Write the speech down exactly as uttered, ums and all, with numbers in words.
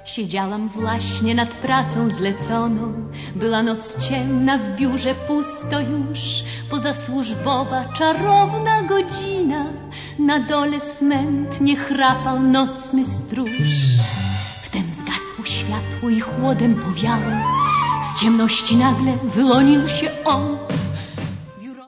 Siedziałam właśnie nad pracą zleconą. Była noc ciemna, w biurze pusto już. Pozasłużbowa, czarowna godzina. Na dole smętnie chrapał nocny stróż. Wtem zgasło światło i chłodem powiało. Z ciemności nagle wyłonił się on.